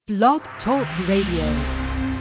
Blog Talk Radio.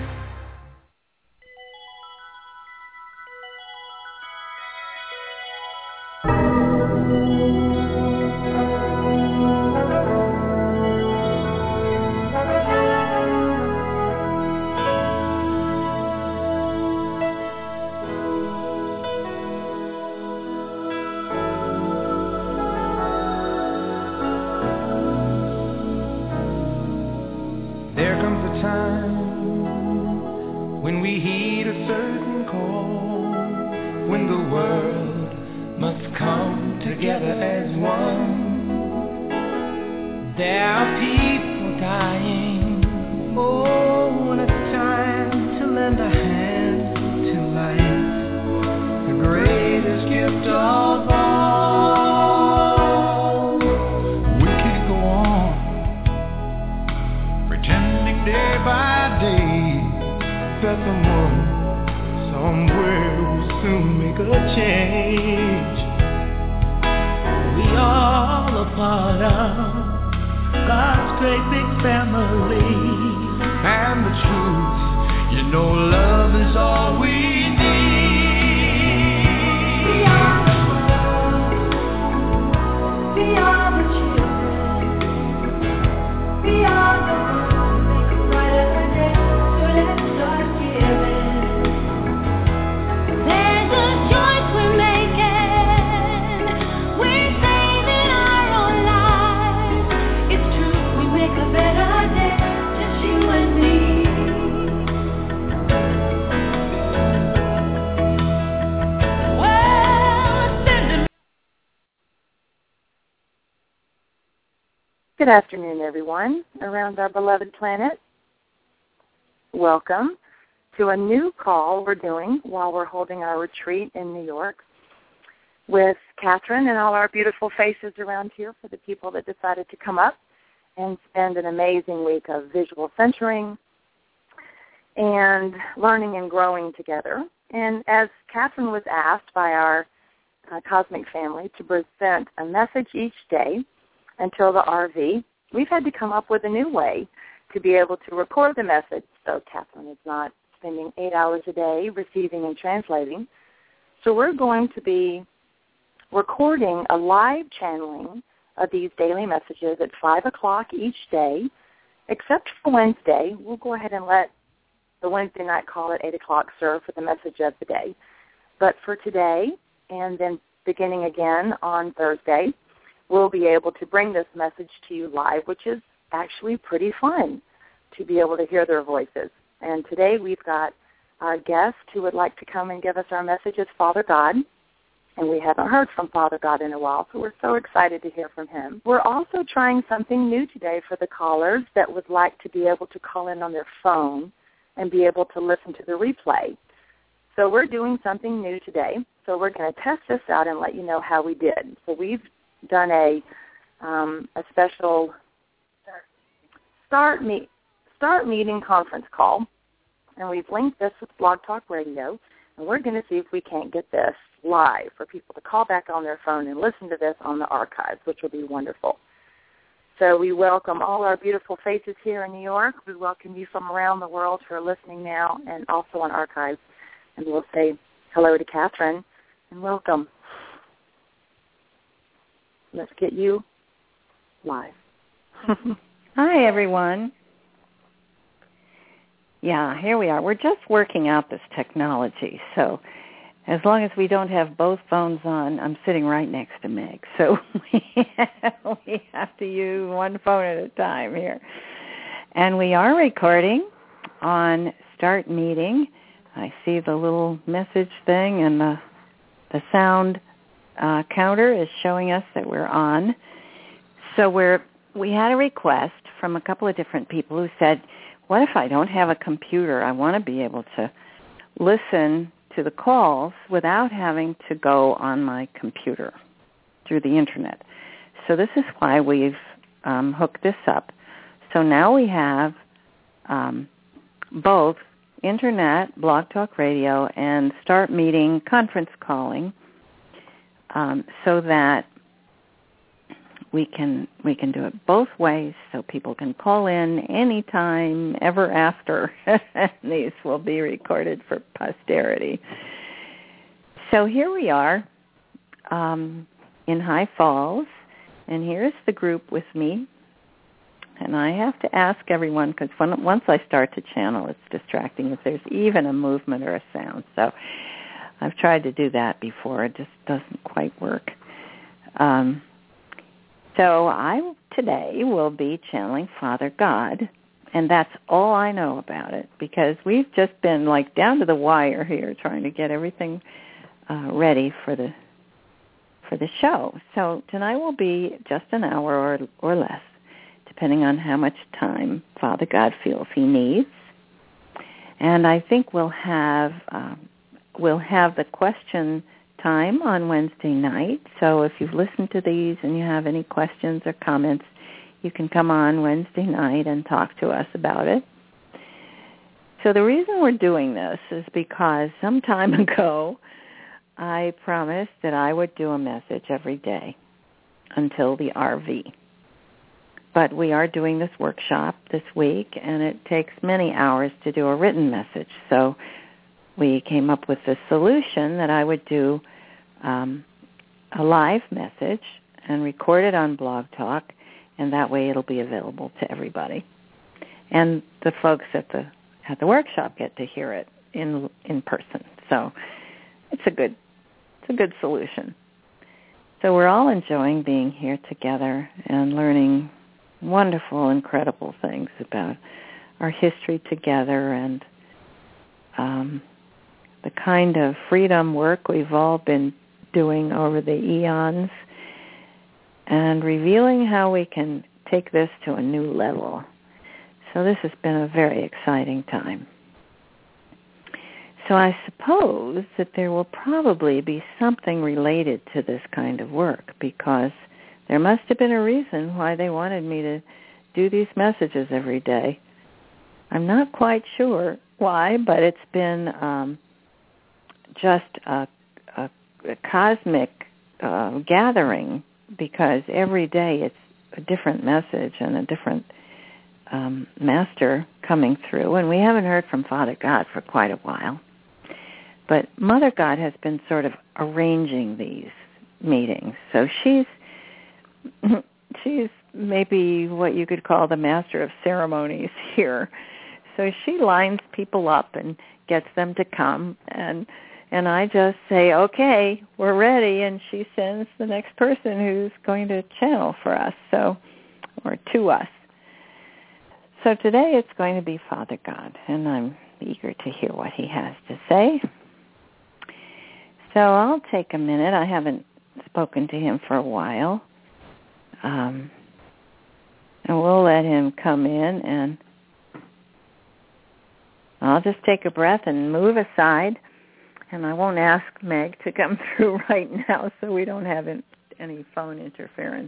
Good afternoon, everyone, around our beloved planet. Welcome to a new call we're doing while we're holding our retreat in New York with Catherine and all our beautiful faces around here for the people that decided to come up and spend an amazing week of visual centering and learning and growing together. And as Catherine was asked by our cosmic family to present a message each day until the RV, we've had to come up with a new way to be able to record the message so Catherine is not spending 8 hours a day receiving and translating. So we're going to be recording a live channeling of these daily messages at 5 o'clock each day, except for Wednesday. We'll go ahead and let the Wednesday night call at 8 o'clock serve for the message of the day. But for today, and then beginning again on Thursday, we'll be able to bring this message to you live, which is actually pretty fun to be able to hear their voices. And today we've got our guest who would like to come and give us our message is Father God, and we haven't heard from Father God in a while, so we're so excited to hear from him. We're also trying something new today for the callers that would like to be able to call in on their phone and be able to listen to the replay. So we're doing something new today, so we're going to test this out and let you know how we did. So we've done a special start meeting conference call, and we've linked this with Blog Talk Radio, and we're going to see if we can't get this live for people to call back on their phone and listen to this on the archives, which will be wonderful. So we welcome all our beautiful faces here in New York. We welcome you from around the world who are listening now and also on archives, and we'll say hello to Catherine and welcome. Let's get you live. Hi, everyone. Yeah, here we are. We're just working out this technology. So as long as we don't have both phones on, I'm sitting right next to Meg. So we have to use one phone at a time here. And we are recording on Start Meeting. I see the little message thing and the sound counter is showing us that we're on. So we had a request from a couple of different people who said, what if I don't have a computer? I want to be able to listen to the calls without having to go on my computer through the Internet. So this is why we've hooked this up. So now we have both Internet, Blog Talk Radio, and Start Meeting conference calling, so that we can do it both ways, so people can call in anytime, ever after. These will be recorded for posterity. So here we are in High Falls, and here's the group with me. And I have to ask everyone, because once I start to channel, it's distracting if there's even a movement or a sound. So I've tried to do that before. It just doesn't quite work. So I today will be channeling Father God, and that's all I know about it, because we've just been like down to the wire here trying to get everything ready for the show. So tonight will be just an hour or less, depending on how much time Father God feels he needs. And I think we'll have the question time on Wednesday night. So if you've listened to these and you have any questions or comments, you can come on Wednesday night and talk to us about it. So the reason we're doing this is because some time ago I promised that I would do a message every day until the RV. But we are doing this workshop this week, and it takes many hours to do a written message. So we came up with the solution that I would do a live message and record it on Blog Talk, and that way it'll be available to everybody. And the folks at the workshop get to hear it in person. So it's a good solution. So we're all enjoying being here together and learning wonderful, incredible things about our history together and the kind of freedom work we've all been doing over the eons, and revealing how we can take this to a new level. So this has been a very exciting time. So I suppose that there will probably be something related to this kind of work, because there must have been a reason why they wanted me to do these messages every day. I'm not quite sure why, but it's been just a cosmic gathering, because every day it's a different message and a different master coming through. And we haven't heard from Father God for quite a while. But Mother God has been sort of arranging these meetings. So she's maybe what you could call the master of ceremonies here. So she lines people up and gets them to come, and I just say, okay, we're ready, and she sends the next person who's going to channel for us, or to us. So today it's going to be Father God, and I'm eager to hear what he has to say. So I'll take a minute. I haven't spoken to him for a while. And we'll let him come in, and I'll just take a breath and move aside. And I won't ask Meg to come through right now so we don't have any phone interference.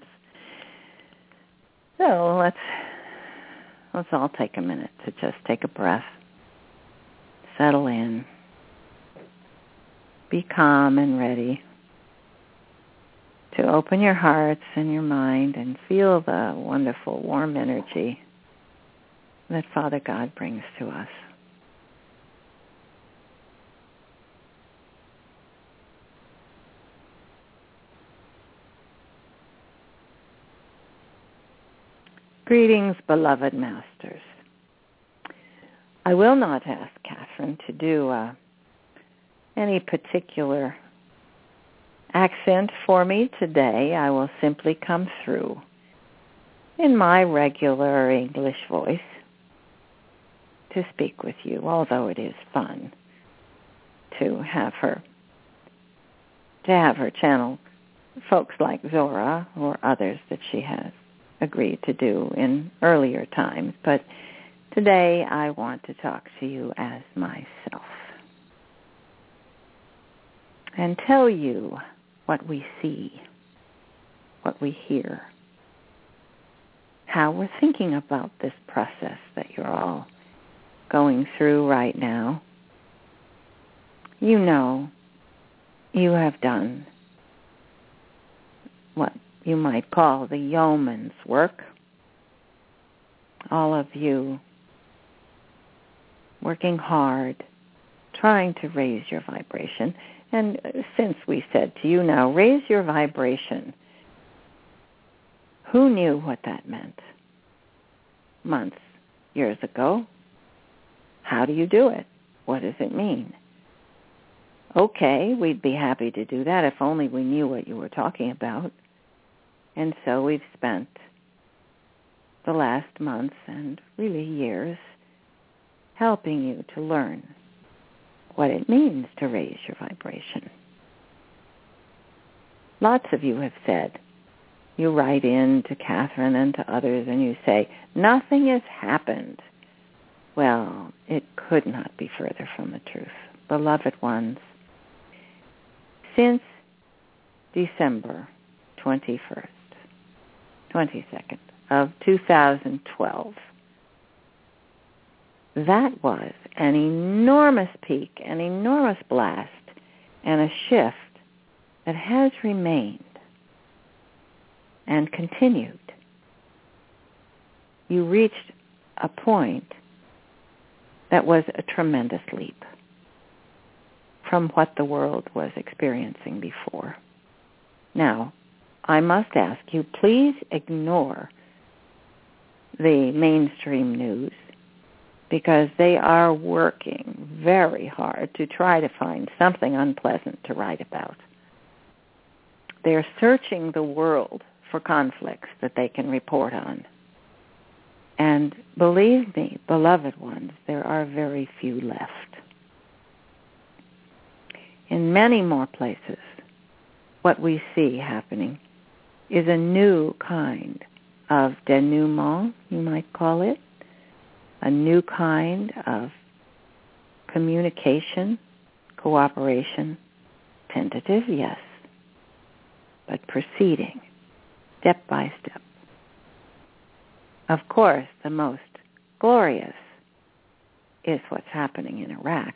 So let's all take a minute to just take a breath, settle in, be calm and ready to open your hearts and your mind and feel the wonderful warm energy that Father God brings to us. Greetings, beloved masters. I will not ask Catherine to do any particular accent for me today. I will simply come through in my regular English voice to speak with you, although it is fun to have her channel folks like Zora or others that she has agreed to do in earlier times. But today I want to talk to you as myself and tell you what we see, what we hear, how we're thinking about this process that you're all going through right now. You know, you have done what you might call the yeoman's work. All of you working hard, trying to raise your vibration. And since we said to you now, raise your vibration, who knew what that meant? Months, years ago. How do you do it? What does it mean? Okay, we'd be happy to do that if only we knew what you were talking about. And so we've spent the last months and really years helping you to learn what it means to raise your vibration. Lots of you have said, you write in to Catherine and to others and you say, nothing has happened. Well, it could not be further from the truth. Beloved ones, since December 22nd of 2012, that was an enormous peak, an enormous blast, and a shift that has remained and continued. You reached a point that was a tremendous leap from what the world was experiencing before. Now, I must ask you, please ignore the mainstream news because they are working very hard to try to find something unpleasant to write about. They're searching the world for conflicts that they can report on. And believe me, beloved ones, there are very few left. In many more places, what we see happening is a new kind of denouement, you might call it, a new kind of communication, cooperation, tentative, yes, but proceeding step by step. Of course, the most glorious is what's happening in Iraq.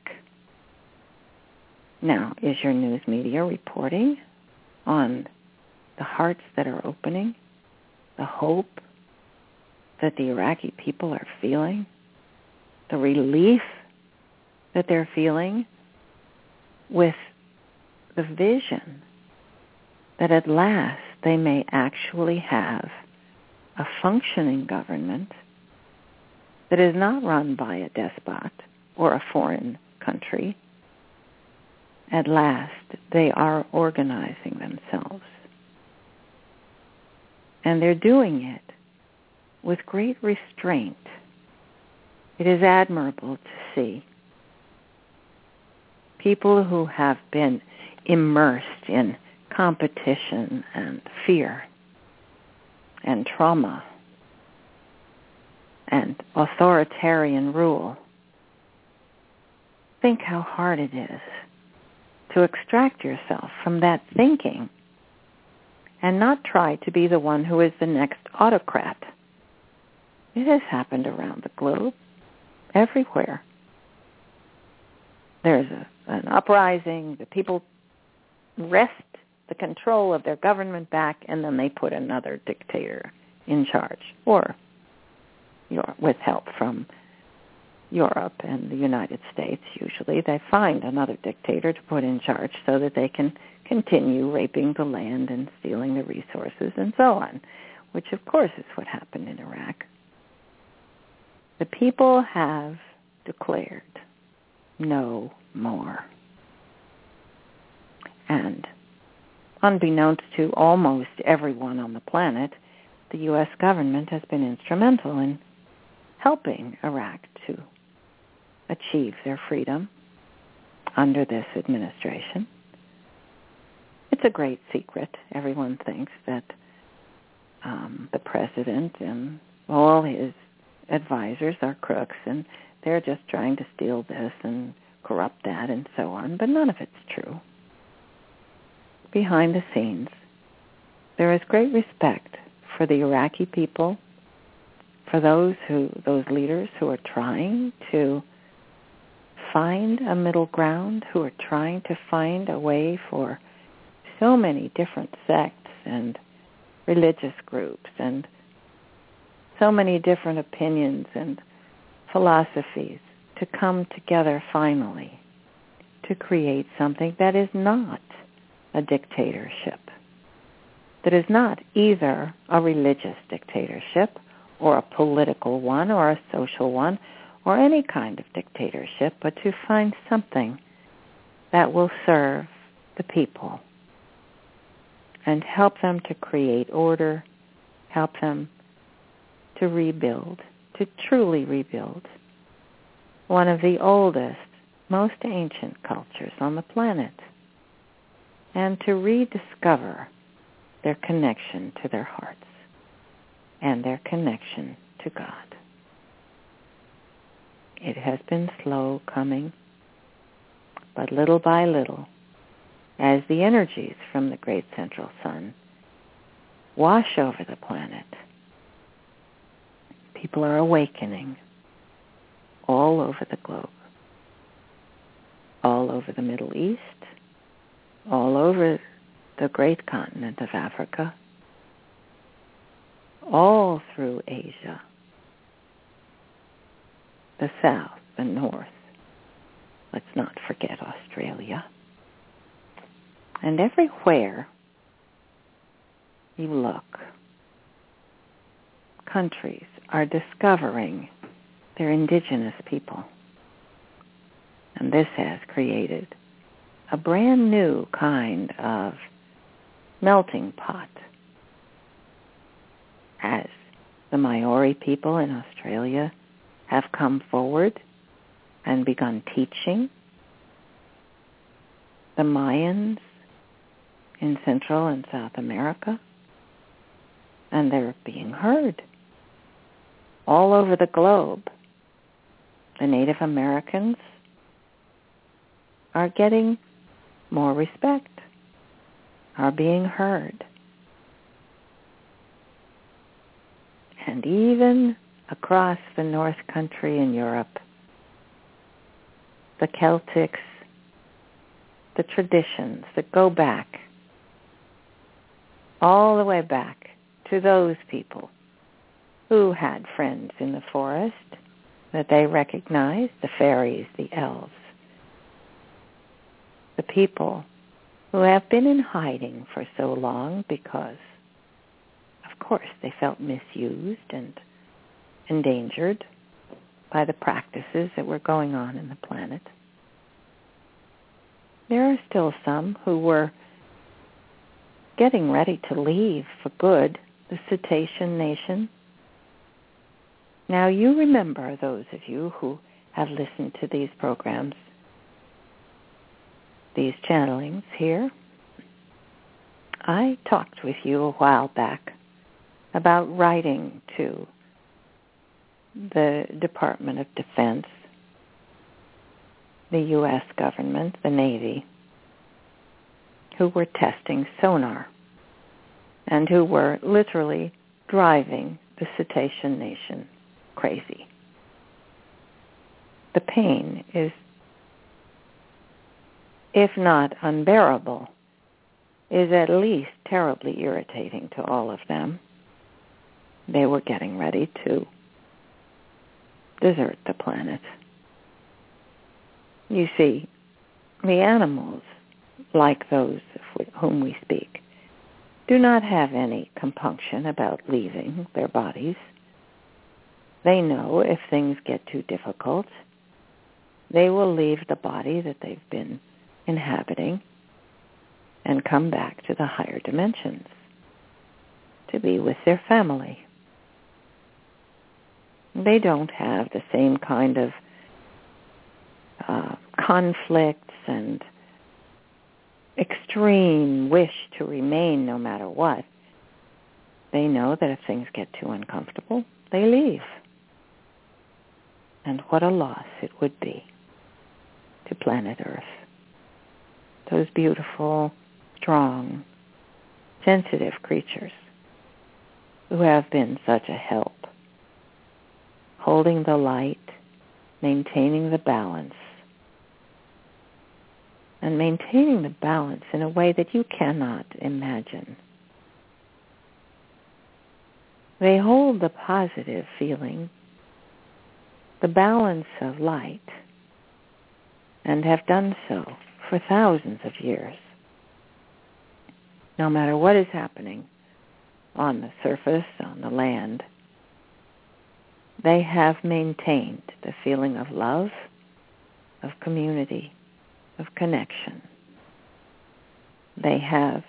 Now, is your news media reporting on the hearts that are opening, the hope that the Iraqi people are feeling, the relief that they're feeling with the vision that at last they may actually have a functioning government that is not run by a despot or a foreign country? At last, they are organizing themselves. And they're doing it with great restraint. It is admirable to see people who have been immersed in competition and fear and trauma and authoritarian rule. Think how hard it is to extract yourself from that thinking and not try to be the one who is the next autocrat. It has happened around the globe, everywhere. There's an uprising, the people wrest the control of their government back, and then they put another dictator in charge, or with help from Europe and the United States, usually. They find another dictator to put in charge so that they can continue raping the land and stealing the resources and so on, which of course is what happened in Iraq. The people have declared no more. And unbeknownst to almost everyone on the planet, the U.S. government has been instrumental in helping Iraq to achieve their freedom under this administration. It's a great secret. Everyone thinks that the president and all his advisors are crooks and they're just trying to steal this and corrupt that and so on, but none of it's true. Behind the scenes, there is great respect for the Iraqi people, for those leaders who are trying to find a middle ground, who are trying to find a way for so many different sects and religious groups and so many different opinions and philosophies to come together finally to create something that is not a dictatorship, that is not either a religious dictatorship or a political one or a social one or any kind of dictatorship, but to find something that will serve the people and help them to create order, help them to rebuild, to truly rebuild one of the oldest, most ancient cultures on the planet, and to rediscover their connection to their hearts and their connection to God. It has been slow coming, but little by little, as the energies from the great central sun wash over the planet, people are awakening all over the globe, all over the Middle East, all over the great continent of Africa, all through Asia, the South, the North. Let's not forget Australia. And everywhere you look, countries are discovering their indigenous people. And this has created a brand new kind of melting pot as the Maori people in Australia have come forward and begun teaching. The Mayans in Central and South America, and they're being heard all over the globe. The Native Americans are getting more respect, are being heard. And even across the North Country in Europe, the Celtics, the traditions that go back, all the way back to those people who had friends in the forest that they recognized, the fairies, the elves, the people who have been in hiding for so long because, of course, they felt misused and endangered by the practices that were going on in the planet. There are still some who were getting ready to leave for good the Cetacean Nation. Now you remember, those of you who have listened to these programs, these channelings here, I talked with you a while back about writing to the Department of Defense, the U.S. government, the Navy, who were testing sonar and who were literally driving the Cetacean Nation crazy. The pain is, if not unbearable, is at least terribly irritating to all of them. They were getting ready to desert the planet. You see, the animals, like those of whom we speak, do not have any compunction about leaving their bodies. They know if things get too difficult, they will leave the body that they've been inhabiting and come back to the higher dimensions to be with their family. They don't have the same kind of conflicts and extreme wish to remain no matter what. They know that if things get too uncomfortable, they leave. And what a loss it would be to planet Earth. Those beautiful, strong, sensitive creatures who have been such a help, holding the light, maintaining the balance, and maintaining the balance in a way that you cannot imagine. They hold the positive feeling, the balance of light, and have done so for thousands of years. No matter what is happening on the surface, on the land, they have maintained the feeling of love, of community, of connection. They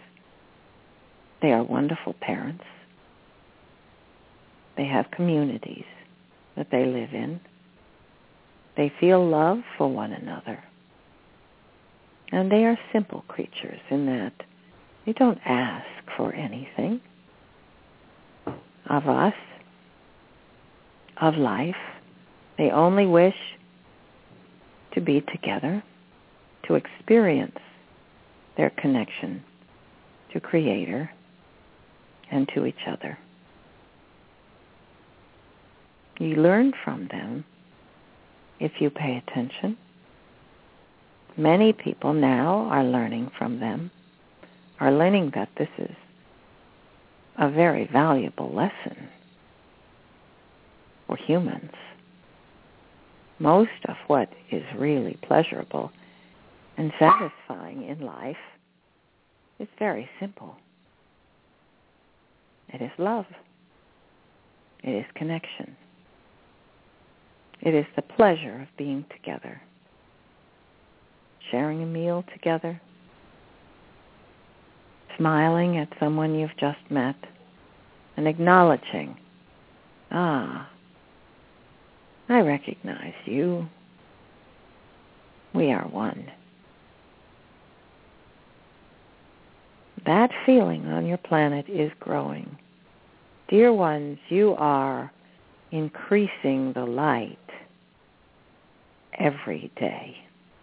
are wonderful parents. They have communities that they live in. They feel love for one another. And they are simple creatures in that they don't ask for anything of us, of life. They only wish to be together, to experience their connection to Creator and to each other. You learn from them if you pay attention. Many people now are learning from them, are learning that this is a very valuable lesson for humans. Most of what is really pleasurable and satisfying in life is very simple. It is love. It is connection. It is the pleasure of being together, sharing a meal together, smiling at someone you've just met, and acknowledging, I recognize you. We are one. That feeling on your planet is growing. Dear ones, you are increasing the light every day.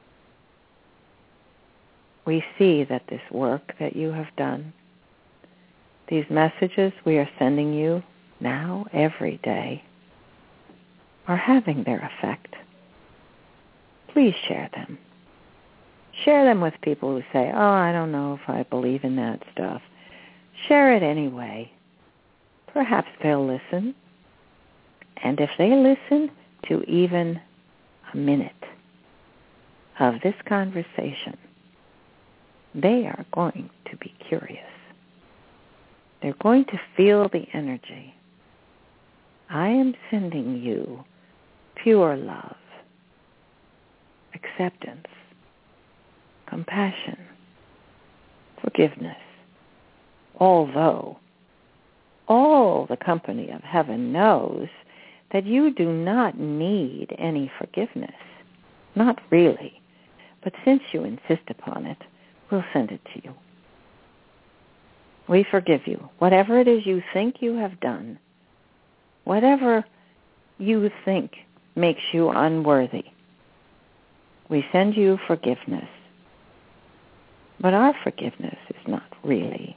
We see that this work that you have done, these messages we are sending you now every day, are having their effect. Please share them. Share them with people who say, I don't know if I believe in that stuff. Share it anyway. Perhaps they'll listen. And if they listen to even a minute of this conversation, they are going to be curious. They're going to feel the energy. I am sending you pure love, acceptance, compassion, forgiveness, although all the company of heaven knows that you do not need any forgiveness. Not really. But since you insist upon it, we'll send it to you. We forgive you. Whatever it is you think you have done, whatever you think makes you unworthy, we send you forgiveness. But our forgiveness is not really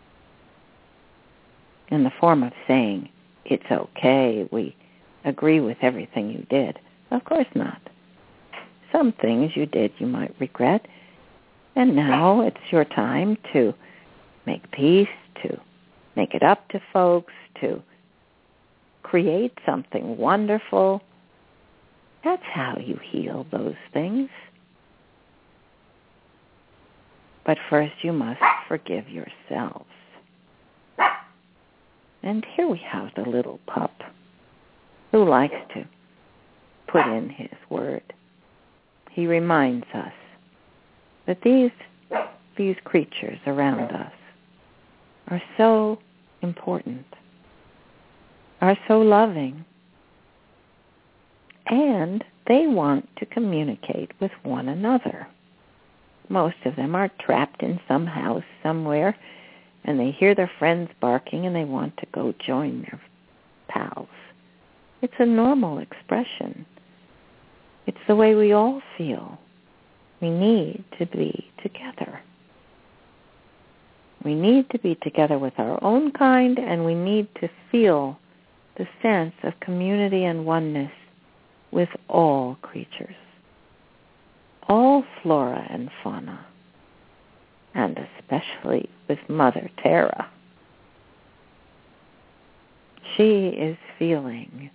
in the form of saying, it's okay, we agree with everything you did. Of course not. Some things you did you might regret, and now it's your time to make peace, to make it up to folks, to create something wonderful. That's how you heal those things. But first you must forgive yourselves. And here we have the little pup who likes to put in his word. He reminds us that these creatures around us are so important, are so loving, and they want to communicate with one another. Most of them are trapped in some house somewhere, and they hear their friends barking and they want to go join their pals. It's a normal expression. It's the way we all feel. We need to be together. We need to be together with our own kind, and we need to feel the sense of community and oneness with all creatures, all flora and fauna, and especially with Mother Terra. She is feeling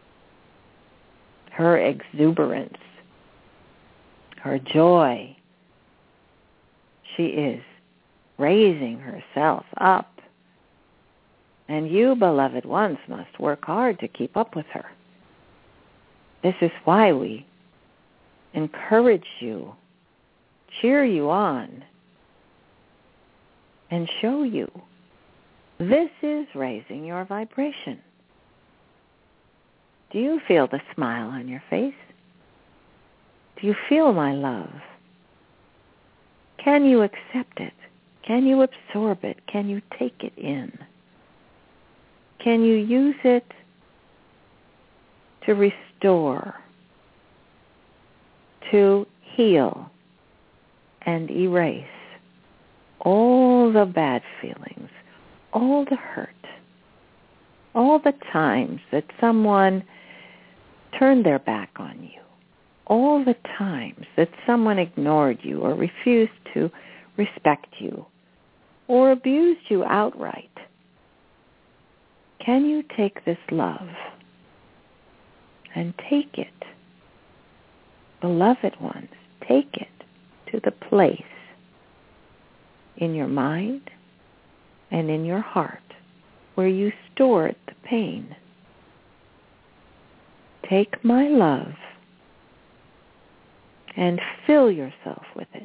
her exuberance, her joy. She is raising herself up. And you, beloved ones, must work hard to keep up with her. This is why we encourage you, cheer you on, and show you this is raising your vibration. Do you feel the smile on your face? Do you feel my love? Can you accept it? Can you absorb it? Can you take it in? Can you use it to restore, to heal, and erase all the bad feelings, all the hurt, all the times that someone turned their back on you, all the times that someone ignored you or refused to respect you or abused you outright? Can you take this love and take it, beloved ones, take it to the place in your mind and in your heart where you stored the pain? Take my love and fill yourself with it.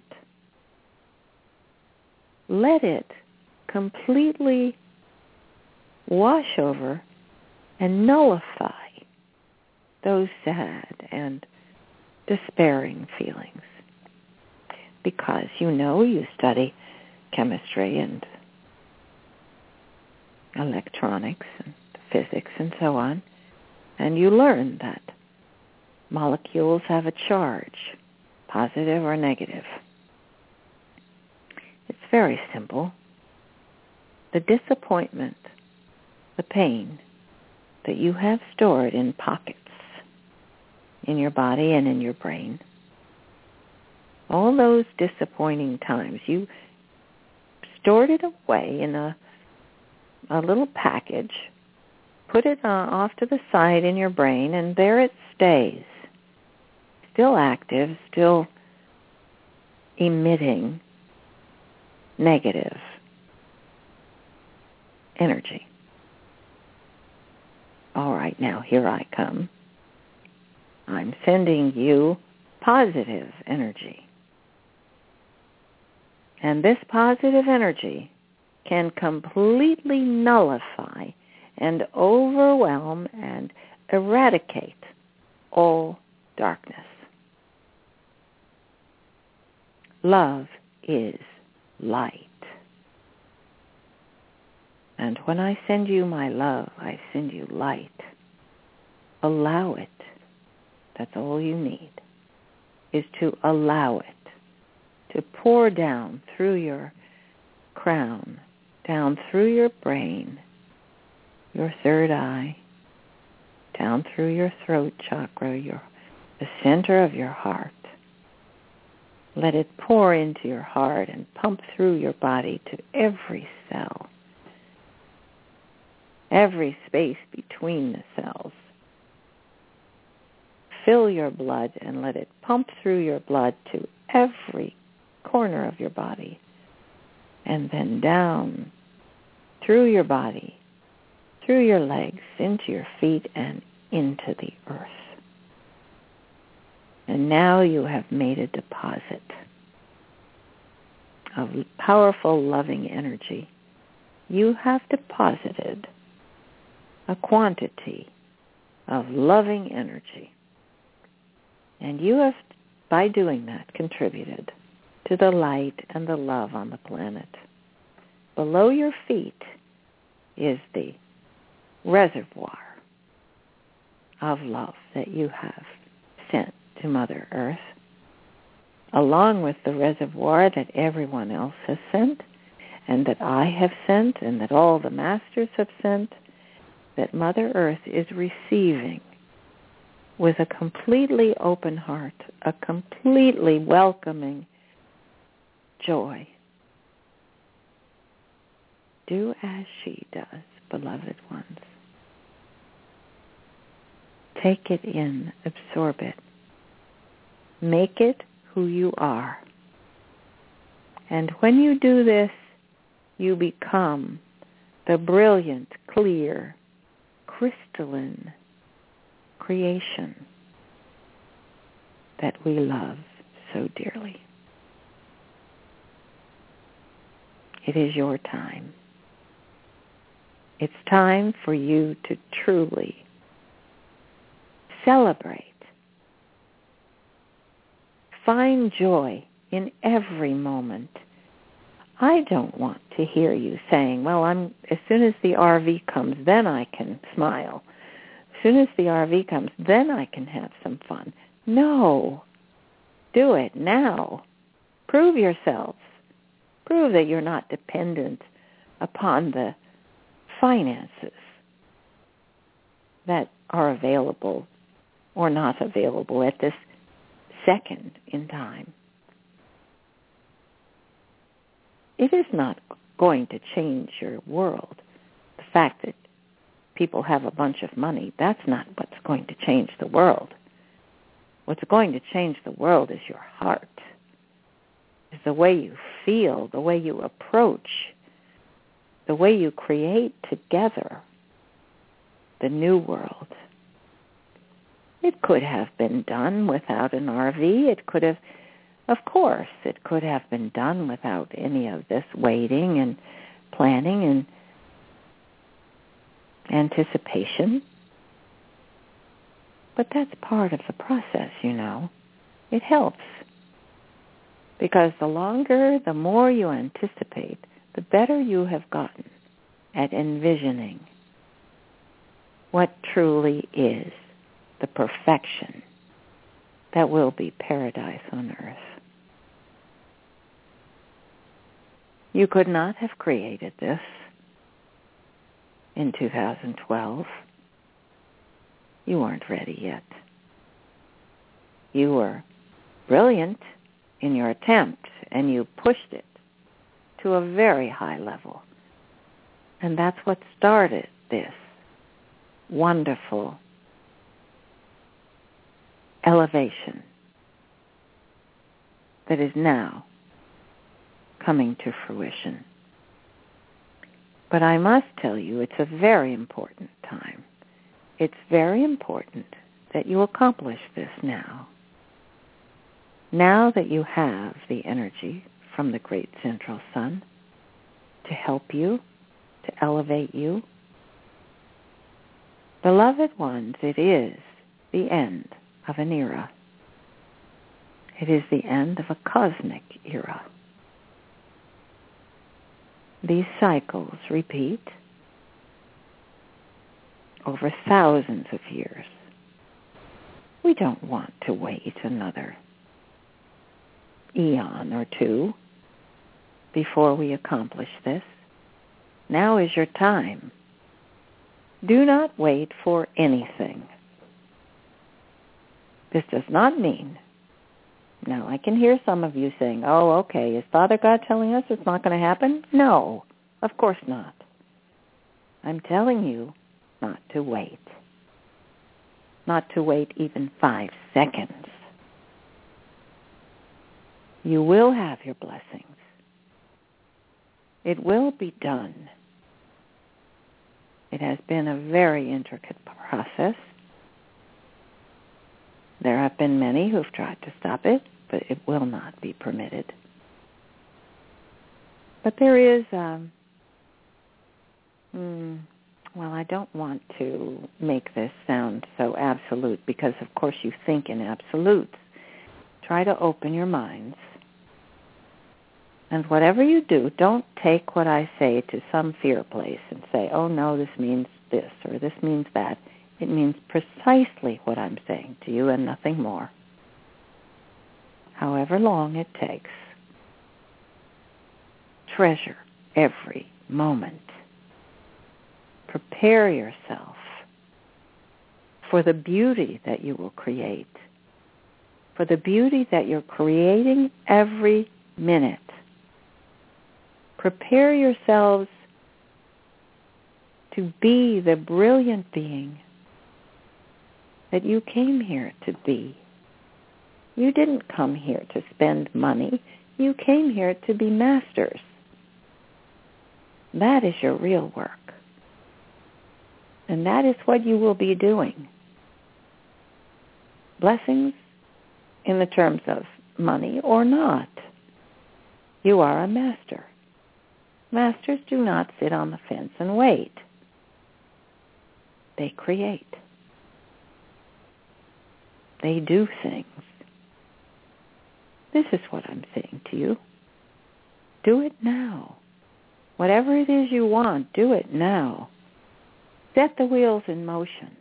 Let it completely wash over and nullify those sad and despairing feelings. Because you study chemistry and electronics and physics and so on, and you learn that molecules have a charge, positive or negative. It's very simple. The disappointment, the pain that you have stored in pockets in your body and in your brain, all those disappointing times, you stored it away in a little package, put it off to the side in your brain, and there it stays, still active, still emitting negative energy. All right, now here I come. I'm sending you positive energy. And this positive energy can completely nullify and overwhelm and eradicate all darkness. Love is light. And when I send you my love, I send you light. Allow it. That's all you need, is to allow it to pour down through your crown, down through your brain, your third eye, down through your throat chakra, the center of your heart. Let it pour into your heart and pump through your body to every cell, every space between the cells. Fill your blood and let it pump through your blood to every corner of your body, and then down through your body, through your legs, into your feet, and into the earth. And now you have made a deposit of powerful, loving energy. You have deposited a quantity of loving energy. And you have, by doing that, contributed to the light and the love on the planet. Below your feet is the reservoir of love that you have sent to Mother Earth, along with the reservoir that everyone else has sent, and that I have sent, and that all the masters have sent, that Mother Earth is receiving with a completely open heart, a completely welcoming joy. Do as she does, beloved ones. Take it in, absorb it. Make it who you are. And when you do this, you become the brilliant, clear, crystalline creation that we love so dearly. It is your time. It's time for you to truly celebrate. Find joy in every moment. I don't want to hear you saying, well, as soon as the RV comes, then I can smile. As soon as the RV comes, then I can have some fun. No. Do it now. Prove yourselves. Prove that you're not dependent upon the finances that are available or not available at this second in time. It is not going to change your world. The fact that people have a bunch of money, that's not what's going to change the world. What's going to change the world is your heart, is the way you feel, the way you approach, the way you create together the new world. It could have been done without an RV. It could have, of course, it could have been done without any of this waiting and planning and anticipation. But that's part of the process, you know. It helps. Because the longer, the more you anticipate, the better you have gotten at envisioning what truly is the perfection that will be paradise on earth. You could not have created this in 2012. You weren't ready yet. You were brilliant in your attempt, and you pushed it to a very high level. And that's what started this wonderful elevation that is now coming to fruition. But I must tell you, it's a very important time. It's very important that you accomplish this now. Now that you have the energy from the great central sun to help you, to elevate you. Beloved ones, it is the end of an era. It is the end of a cosmic era. These cycles repeat over thousands of years. We don't want to wait another eon or two before we accomplish this. Now is your time. Do not wait for anything. This does not mean, now I can hear some of you saying, oh, okay, is Father God telling us it's not going to happen? No, of course not. I'm telling you not to wait. Not to wait even 5 seconds. You will have your blessings. It will be done. It has been a very intricate process. There have been many who've tried to stop it, but it will not be permitted. But there is, well, I don't want to make this sound so absolute because, of course, you think in absolutes. Try to open your minds. And whatever you do, don't take what I say to some fear place and say, oh, no, this means this or this means that. It means precisely what I'm saying to you and nothing more. However long it takes. Treasure every moment. Prepare yourself for the beauty that you will create, for the beauty that you're creating every minute. Prepare yourselves to be the brilliant being that you came here to be. You didn't come here to spend money. You came here to be masters. That is your real work. And that is what you will be doing. Blessings in the terms of money or not. You are a master. Masters do not sit on the fence and wait. They create. They do things. This is what I'm saying to you. Do it now. Whatever it is you want, do it now. Set the wheels in motion.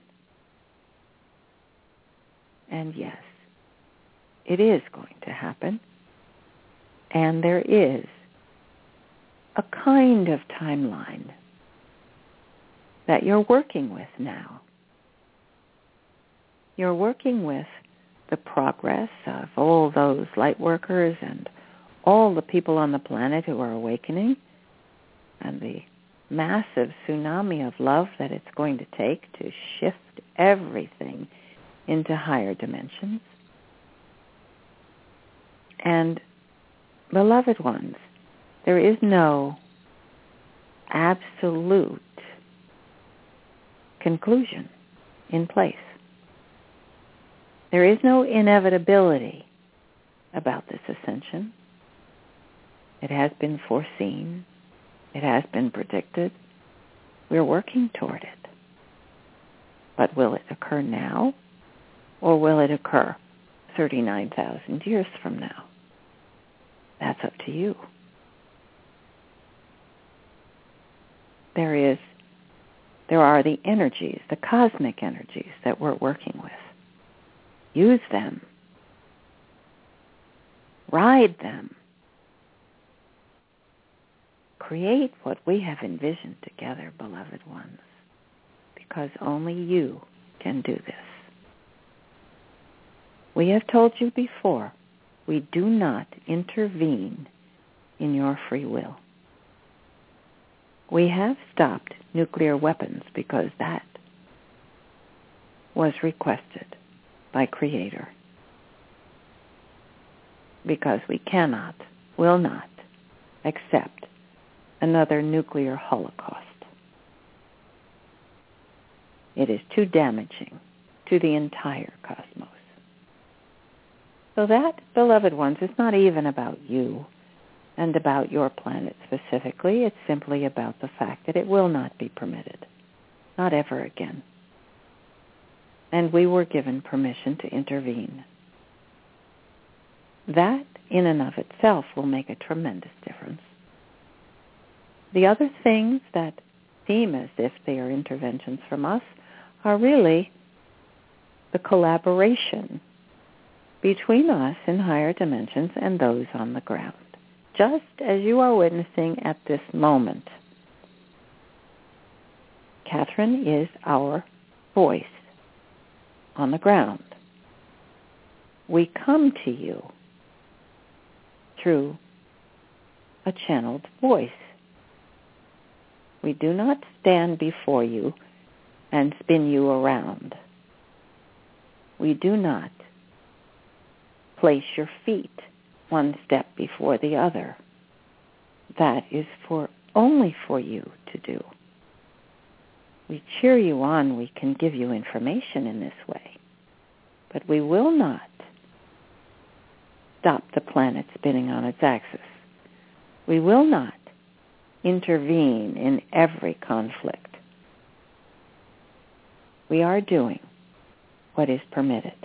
And yes, it is going to happen. And there is a kind of timeline that you're working with now. You're working with the progress of all those light workers and all the people on the planet who are awakening, and the massive tsunami of love that it's going to take to shift everything into higher dimensions. And beloved ones, there is no absolute conclusion in place. There is no inevitability about this ascension. It has been foreseen. It has been predicted. We're working toward it. But will it occur now, or will it occur 39,000 years from now? That's up to you. There are the energies, the cosmic energies that we're working with. Use them. Ride them. Create what we have envisioned together, beloved ones, because only you can do this. We have told you before, we do not intervene in your free will. We have stopped nuclear weapons because that was requested by Creator. Because we cannot, will not accept another nuclear holocaust. It is too damaging to the entire cosmos. So that, beloved ones, is not even about you and about your planet specifically. It's simply about the fact that it will not be permitted. Not ever again. And we were given permission to intervene. That, in and of itself, will make a tremendous difference. The other things that seem as if they are interventions from us are really the collaboration between us in higher dimensions and those on the ground, just as you are witnessing at this moment. Catherine is our voice on the ground. We come to you through a channeled voice. We do not stand before you and spin you around. We do not place your feet one step before the other. That is only for you to do. We cheer you on. We can give you information in this way. But we will not stop the planet spinning on its axis. We will not intervene in every conflict. We are doing what is permitted.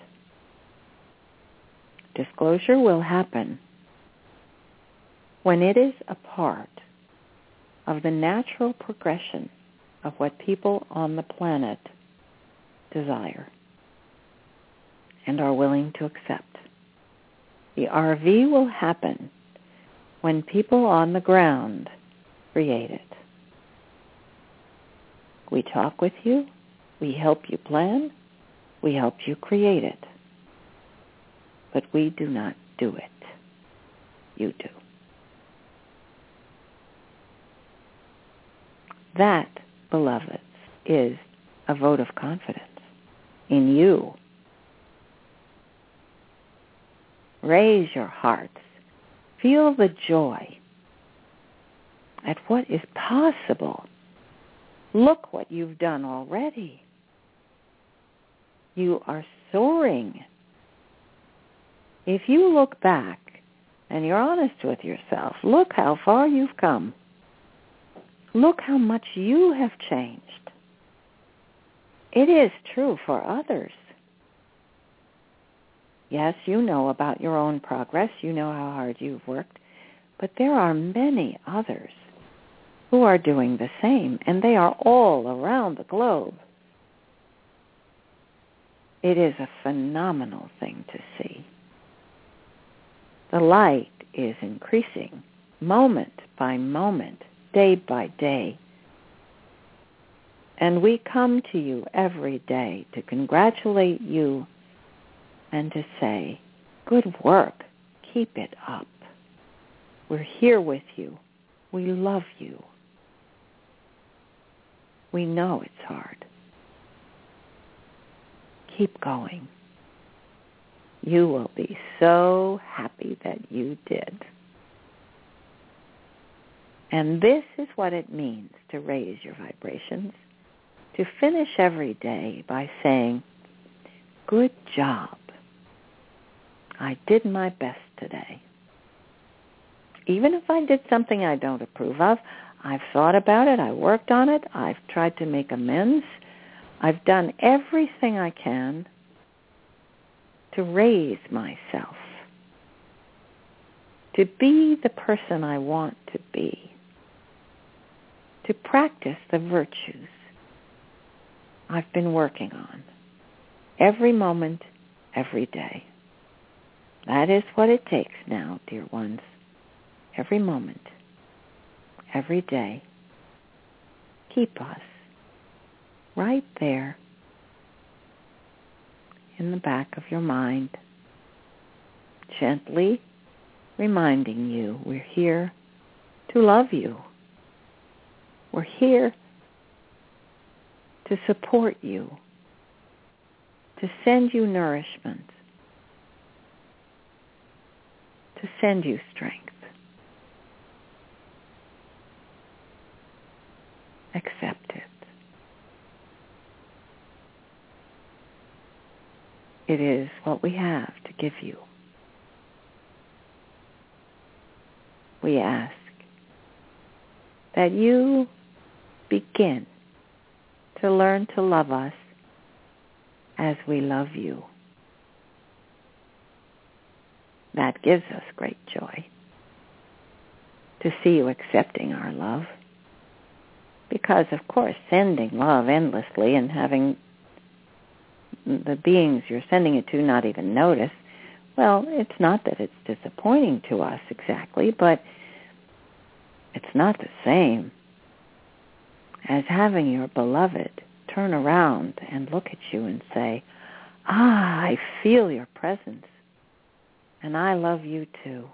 Disclosure will happen when it is a part of the natural progression of what people on the planet desire and are willing to accept. The RV will happen when people on the ground create it. We talk with you, we help you plan, we help you create it. But we do not do it. You do. That, beloveds, is a vote of confidence. in you. Raise your hearts. Feel the joy at what is possible. Look what you've done already. You are soaring. If you look back and you're honest with yourself, look how far you've come. Look how much you have changed. It is true for others. Yes, you know about your own progress. You know how hard you've worked. But there are many others who are doing the same, and they are all around the globe. It is a phenomenal thing to see. The light is increasing moment by moment, day by day. And we come to you every day to congratulate you and to say, good work, keep it up. We're here with you. We love you. We know it's hard. Keep going. You will be so happy that you did. And this is what it means to raise your vibrations, to finish every day by saying, good job. I did my best today. Even if I did something I don't approve of, I've thought about it, I worked on it, I've tried to make amends, I've done everything I can to raise myself, to be the person I want to be, to practice the virtues I've been working on every moment, every day. That is what it takes now, dear ones. Every moment, every day. Keep us right there in the back of your mind, gently reminding you we're here to love you. We're here to support you, to send you nourishment, to send you strength. Accept it. It is what we have to give you. We ask that you begin to learn to love us as we love you. That gives us great joy to see you accepting our love. Because, of course, sending love endlessly and having the beings you're sending it to not even notice, well, it's not that it's disappointing to us exactly, but it's not the same as having your beloved turn around and look at you and say, I feel your presence, and I love you too.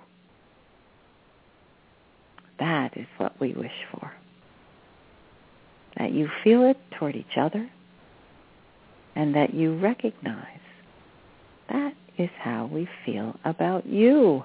That is what we wish for. That you feel it toward each other, and that you recognize that is how we feel about you.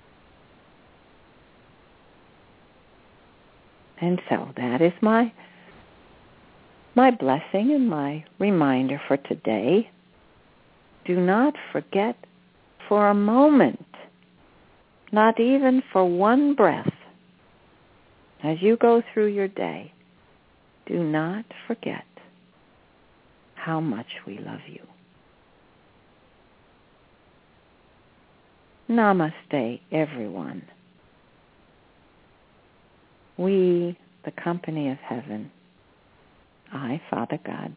And so that is my blessing and my reminder for today. Do not forget for a moment, not even for one breath, as you go through your day, do not forget how much we love you. Namaste, everyone. We, the company of heaven, I, Father God,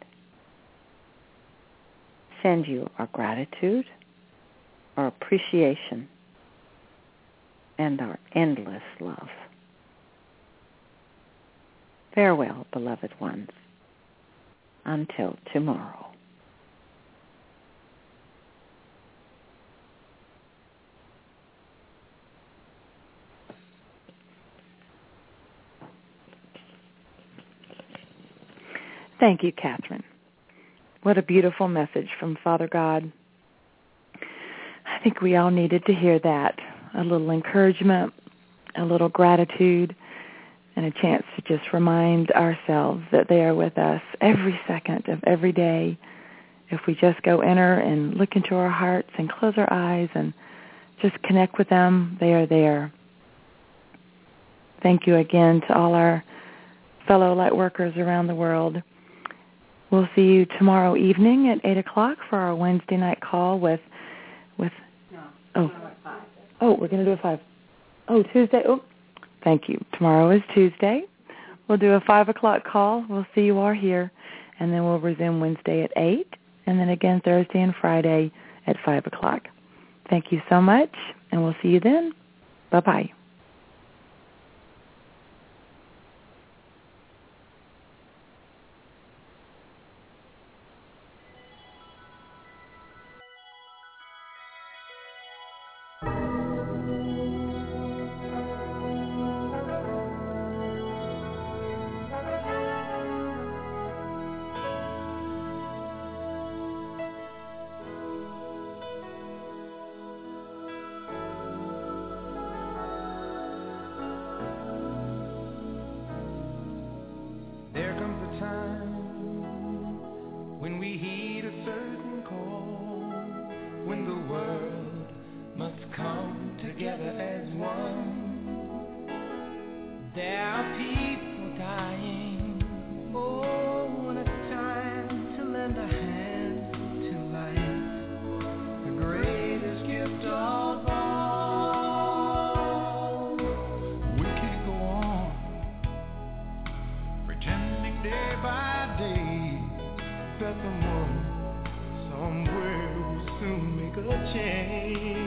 send you our gratitude, our appreciation, and our endless love. Farewell, beloved ones, until tomorrow. Thank you, Catherine. What a beautiful message from Father God. I think we all needed to hear that. A little encouragement, a little gratitude, and a chance to just remind ourselves that they are with us every second of every day. If we just go enter and look into our hearts and close our eyes and just connect with them, they are there. Thank you again to all our fellow light workers around the world. We'll see you tomorrow evening at 8 o'clock for our Wednesday night call with we're going to do a 5. Tuesday. Thank you. Tomorrow is Tuesday. We'll do a 5 o'clock call. We'll see you all here, and then we'll resume Wednesday at 8, and then again Thursday and Friday at 5 o'clock. Thank you so much, and we'll see you then. Bye-bye. Somewhere will soon make a change.